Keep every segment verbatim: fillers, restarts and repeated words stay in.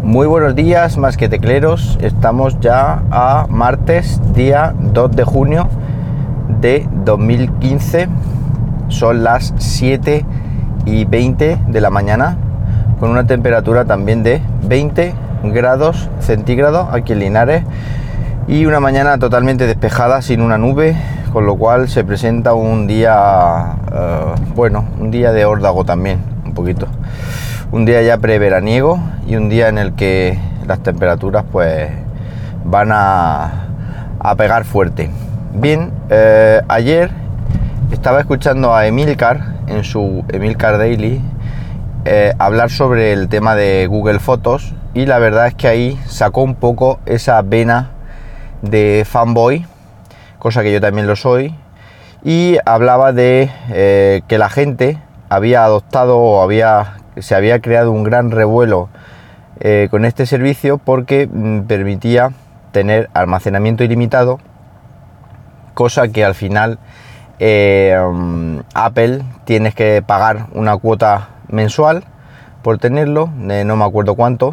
Muy buenos días, más que tecleros. Estamos ya a martes, día dos de junio de dos mil quince. Son las siete y veinte de la mañana, con una temperatura también de veinte grados centígrados aquí en Linares, y una mañana totalmente despejada, sin una nube, con lo cual se presenta un día, uh, bueno, un día de órdago también, un poquito. Un día ya preveraniego y un día en el que las temperaturas pues van a, a pegar fuerte. Bien, eh, ayer estaba escuchando a Emilcar en su Emilcar Daily eh, hablar sobre el tema de Google Fotos, y la verdad es que ahí sacó un poco esa vena de fanboy, cosa que yo también lo soy, y hablaba de eh, que la gente había adoptado o había se había creado un gran revuelo eh, con este servicio porque mm, permitía tener almacenamiento ilimitado, cosa que al final eh, um, Apple tienes que pagar una cuota mensual por tenerlo, de no me acuerdo cuánto.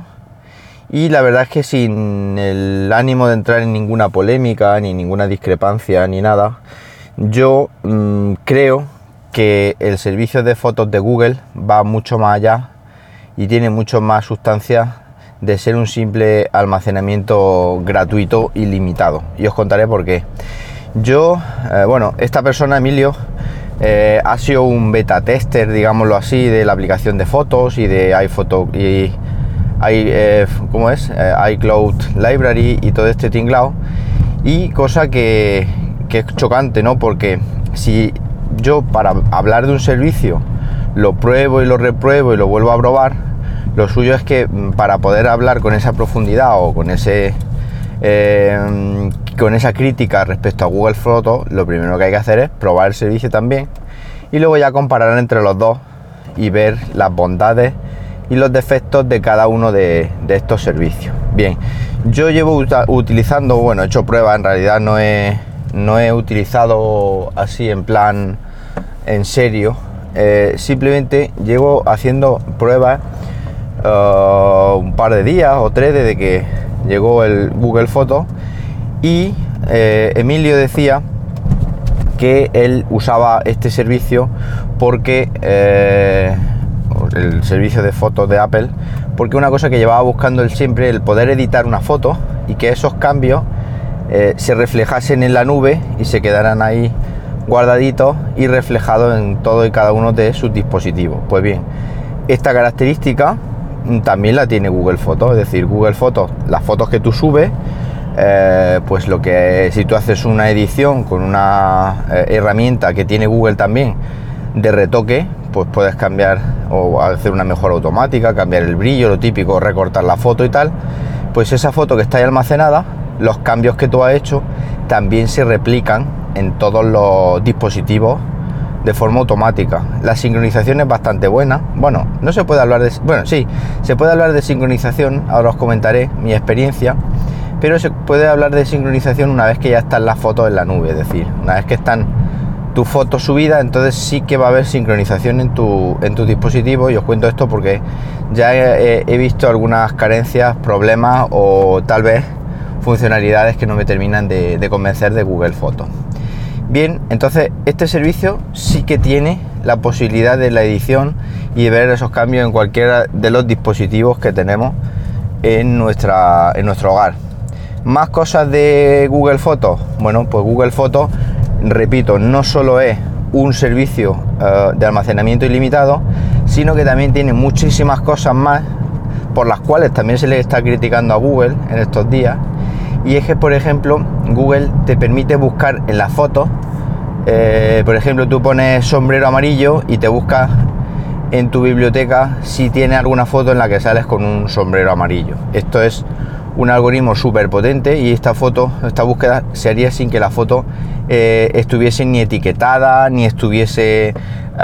Y la verdad es que sin el ánimo de entrar en ninguna polémica, ni ninguna discrepancia, ni nada, yo mmm, creo que el servicio de fotos de Google va mucho más allá y tiene mucho más sustancia de ser un simple almacenamiento gratuito ilimitado. Y os contaré por qué. Yo, eh, bueno, esta persona, Emilio, eh, ha sido un beta tester, digámoslo así, de la aplicación de fotos y de iPhoto y i, eh, ¿cómo es? Eh, iCloud Library y todo este tinglao. Y cosa que, que es chocante, ¿no? Porque si yo, para hablar de un servicio, lo pruebo y lo repruebo y lo vuelvo a probar, lo suyo es que para poder hablar con esa profundidad o con ese eh, con esa crítica respecto a Google Fotos, lo primero que hay que hacer es probar el servicio también, y luego ya comparar entre los dos y ver las bondades y los defectos de cada uno de, de estos servicios. Bien, yo llevo utilizando, bueno, he hecho pruebas, en realidad no he, no he utilizado así en plan en serio, eh, simplemente llevo haciendo pruebas uh, un par de días o tres desde que llegó el Google Fotos, y eh, Emilio decía que él usaba este servicio porque eh, el servicio de fotos de Apple, porque una cosa que llevaba buscando él siempre, el poder editar una foto y que esos cambios eh, se reflejasen en la nube y se quedaran ahí guardaditos y reflejados en todo y cada uno de sus dispositivos. Pues bien, esta característica también la tiene Google Fotos, es decir, Google Fotos, las fotos que tú subes, eh, pues lo que si tú haces una edición con una eh, herramienta que tiene Google también de retoque, pues puedes cambiar o hacer una mejora automática, cambiar el brillo, lo típico, recortar la foto y tal. Pues esa foto que está ahí almacenada, los cambios que tú has hecho también se replican en todos los dispositivos de forma automática. La sincronización es bastante buena. Bueno, no se puede hablar de... Bueno, sí, se puede hablar de sincronización, ahora os comentaré mi experiencia, pero se puede hablar de sincronización una vez que ya están las fotos en la nube, es decir, una vez que están tus fotos subidas, entonces sí que va a haber sincronización en tu, en tu dispositivo. Y os cuento esto porque ya he, he visto algunas carencias, problemas o tal vez funcionalidades que no me terminan de, de convencer de Google Fotos. Bien, entonces este servicio sí que tiene la posibilidad de la edición y de ver esos cambios en cualquiera de los dispositivos que tenemos en, nuestra, en nuestro hogar. Más cosas de Google Fotos. Bueno, pues Google Fotos, repito, no solo es un servicio uh, de almacenamiento ilimitado, sino que también tiene muchísimas cosas más por las cuales también se le está criticando a Google en estos días. Y es que, por ejemplo, Google te permite buscar en las fotos, eh, por ejemplo, tú pones sombrero amarillo y te busca en tu biblioteca si tiene alguna foto en la que sales con un sombrero amarillo. Esto es un algoritmo súper potente, y esta foto, esta búsqueda se haría sin que la foto eh, estuviese ni etiquetada, ni estuviese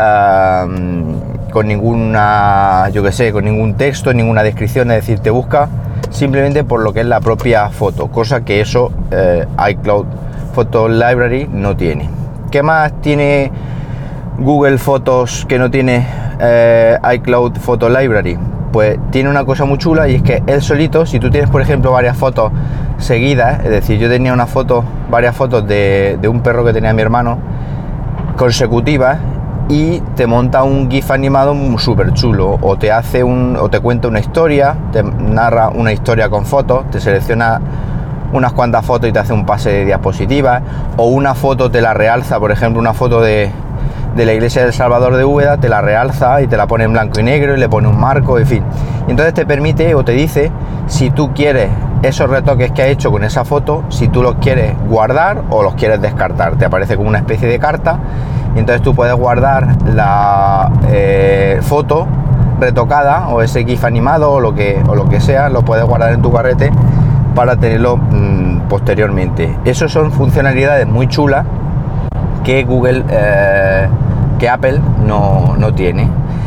uh, con ninguna, yo que sé, con ningún texto, ninguna descripción. Es decir, te busca simplemente por lo que es la propia foto, cosa que eso eh, iCloud Photo Library no tiene. ¿Qué más tiene Google Fotos que no tiene eh, iCloud Photo Library? pues tiene una cosa muy chula, y es que él solito, si tú tienes por ejemplo varias fotos seguidas, es decir, yo tenía una foto, varias fotos de, de un perro que tenía mi hermano consecutivas, y te monta un GIF animado súper chulo, o te hace un, o te cuenta una historia, te narra una historia con fotos, te selecciona unas cuantas fotos y te hace un pase de diapositivas, o una foto te la realza, por ejemplo una foto de, de la iglesia del Salvador de Úbeda, te la realza y te la pone en blanco y negro y le pone un marco, en fin. Y entonces te permite o te dice si tú quieres esos retoques que ha hecho con esa foto, si tú los quieres guardar o los quieres descartar. Te aparece como una especie de carta, y entonces tú puedes guardar la eh, foto retocada o ese GIF animado o lo que, o lo que sea, lo puedes guardar en tu carrete para tenerlo mmm, posteriormente. Eso son funcionalidades muy chulas que Google, eh, que Apple no, no tiene.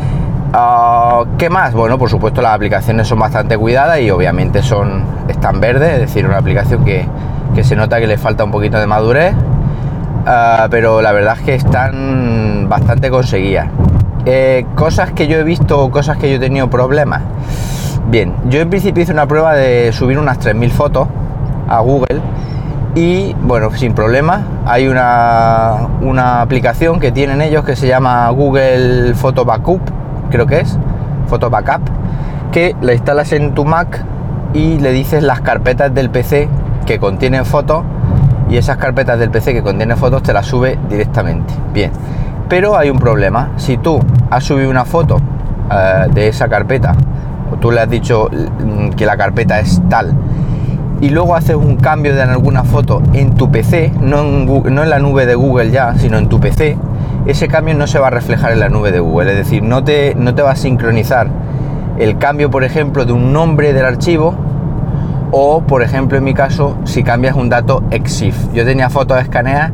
Uh, ¿Qué más? Bueno, por supuesto las aplicaciones son bastante cuidadas y obviamente son, están verdes, es decir, una aplicación que, que se nota que le falta un poquito de madurez, uh, pero la verdad es que están bastante conseguidas. Eh, cosas que yo he visto, cosas que yo he tenido problemas. Bien, yo en principio hice una prueba de subir unas tres mil fotos a Google y bueno, sin problema. Hay una, una aplicación que tienen ellos que se llama Google Photo Backup, creo que es, Photo Backup, que la instalas en tu Mac y le dices las carpetas del P C que contienen fotos, y esas carpetas del P C que contienen fotos te las sube directamente. Bien, pero hay un problema. Si tú has subido una foto uh, de esa carpeta, o tú le has dicho que la carpeta es tal, y luego haces un cambio de alguna foto en tu P C, no en, Google, no en la nube de Google ya, sino en tu P C, ese cambio no se va a reflejar en la nube de Google, es decir, no te, no te va a sincronizar el cambio, por ejemplo, de un nombre del archivo, o, por ejemplo, en mi caso, si cambias un dato EXIF. Yo tenía fotos escaneadas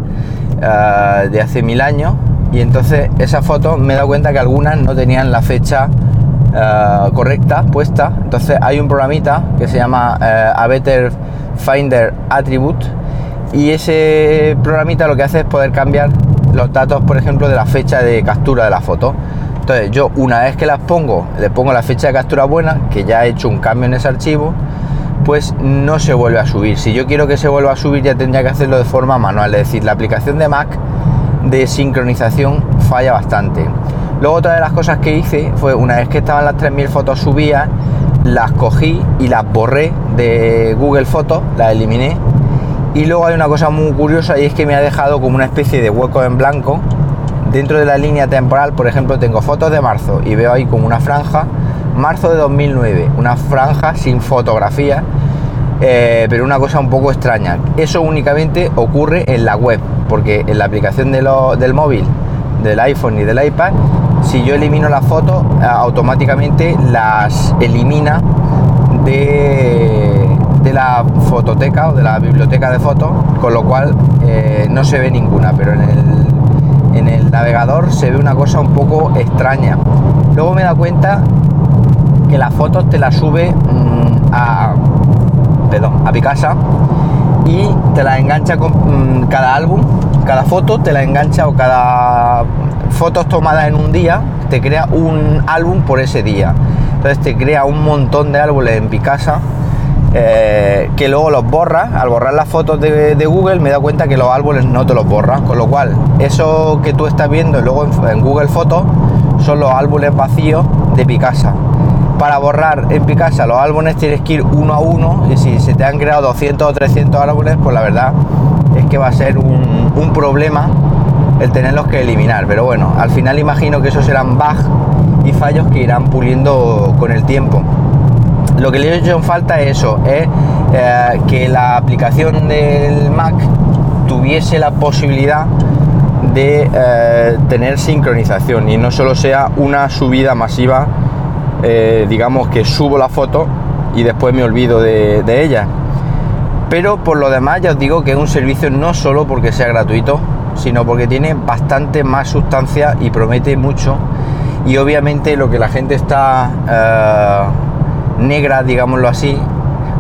uh, de hace mil años, y entonces esas fotos me he dado cuenta que algunas no tenían la fecha Uh, correcta puesta. Entonces hay un programita que se llama uh, A Better Finder Attribute, y ese programita lo que hace es poder cambiar los datos, por ejemplo, de la fecha de captura de la foto. Entonces yo, una vez que las pongo, le pongo la fecha de captura buena, que ya he hecho un cambio en ese archivo, pues no se vuelve a subir. Si yo quiero que se vuelva a subir, ya tendría que hacerlo de forma manual, es decir, la aplicación de Mac de sincronización falla bastante. Luego, otra de las cosas que hice fue, una vez que estaban las tres mil fotos subidas, las cogí y las borré de Google Fotos, las eliminé. Y luego hay una cosa muy curiosa, y es que me ha dejado como una especie de hueco en blanco dentro de la línea temporal. Por ejemplo, tengo fotos de marzo y veo ahí como una franja, marzo de dos mil nueve, una franja sin fotografía, eh, pero una cosa un poco extraña. Eso únicamente ocurre en la web, porque en la aplicación de lo, del móvil, del iPhone y del iPad, si yo elimino las fotos, automáticamente las elimina de, de la fototeca o de la biblioteca de fotos, con lo cual eh, no se ve ninguna, pero en el, en el navegador se ve una cosa un poco extraña. Luego me he dado cuenta que las fotos te las sube mmm, a, perdón, a Picasa, y te las engancha con mmm, cada álbum, cada foto te la engancha, o cada fotos tomadas en un día te crea un álbum por ese día. Entonces te crea un montón de álbumes en Picasa, eh, que luego los borras. Al borrar las fotos de, de Google me he dado cuenta que los álbumes no te los borras, con lo cual eso que tú estás viendo luego en, en Google Fotos son los álbumes vacíos de Picasa. Para borrar en Picasa los álbumes tienes que ir uno a uno, y si se te han creado doscientos o trescientos álbumes, pues la verdad es que va a ser un, un problema el tenerlos que eliminar. Pero bueno, al final imagino que esos serán bugs y fallos que irán puliendo con el tiempo. Lo que le he hecho en falta es eso, es eh, que la aplicación del Mac tuviese la posibilidad de eh, tener sincronización, y no solo sea una subida masiva, eh, digamos que subo la foto y después me olvido de, de ella. Pero por lo demás ya os digo que es un servicio no solo porque sea gratuito, sino porque tiene bastante más sustancia y promete mucho. Y obviamente lo que la gente está eh, negra, digámoslo así,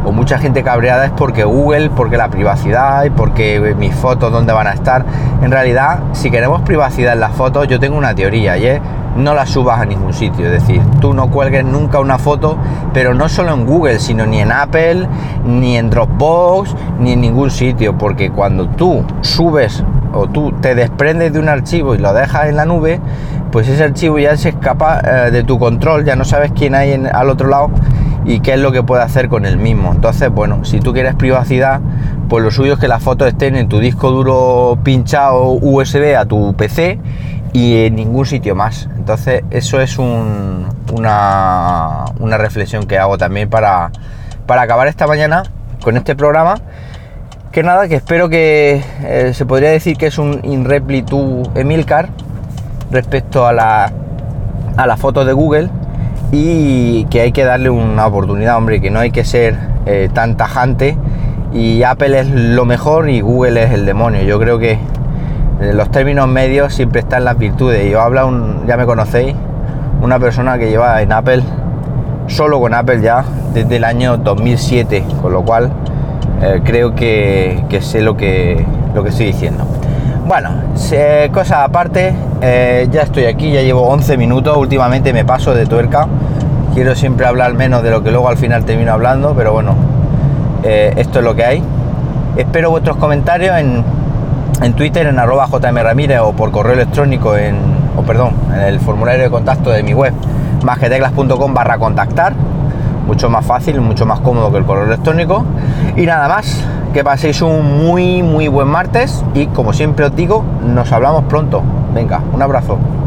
o mucha gente cabreada es porque Google, porque la privacidad y porque mis fotos dónde van a estar. En realidad, si queremos privacidad en las fotos, yo tengo una teoría y es: no la subas a ningún sitio. Es decir, tú no cuelgues nunca una foto, pero no solo en Google, sino ni en Apple, ni en Dropbox, ni en ningún sitio, porque cuando tú subes o tú te desprendes de un archivo y lo dejas en la nube, pues ese archivo ya se escapa eh, de tu control, ya no sabes quién hay en, al otro lado y qué es lo que puede hacer con el mismo. Entonces, bueno, si tú quieres privacidad, pues lo suyo es que las fotos estén en tu disco duro pinchado U S B a tu P C y en ningún sitio más. Entonces, eso es un, una, una reflexión que hago también para, para acabar esta mañana con este programa. Que nada, que espero que eh, se podría decir que es un in repli tu Emilcar respecto a la a las fotos de Google, y que hay que darle una oportunidad, hombre, que no hay que ser eh, tan tajante, y Apple es lo mejor y Google es el demonio. Yo creo que en los términos medios siempre están las virtudes. Yo hablo, un, ya me conocéis, una persona que lleva en Apple, solo con Apple ya, desde el año dos mil siete, con lo cual eh, creo que, que sé lo que, lo que estoy diciendo. Bueno, eh, cosa aparte, eh, ya estoy aquí, ya llevo once minutos, últimamente me paso de tuerca, quiero siempre hablar menos de lo que luego al final termino hablando, pero bueno, eh, esto es lo que hay. Espero vuestros comentarios en, en Twitter, en arroba jmramírez, o por correo electrónico, en, o perdón, en el formulario de contacto de mi web, masqueteclas punto com barra contactar, mucho más fácil, mucho más cómodo que el correo electrónico. Y nada más, que paséis un muy muy buen martes y, como siempre os digo, nos hablamos pronto. Venga, un abrazo.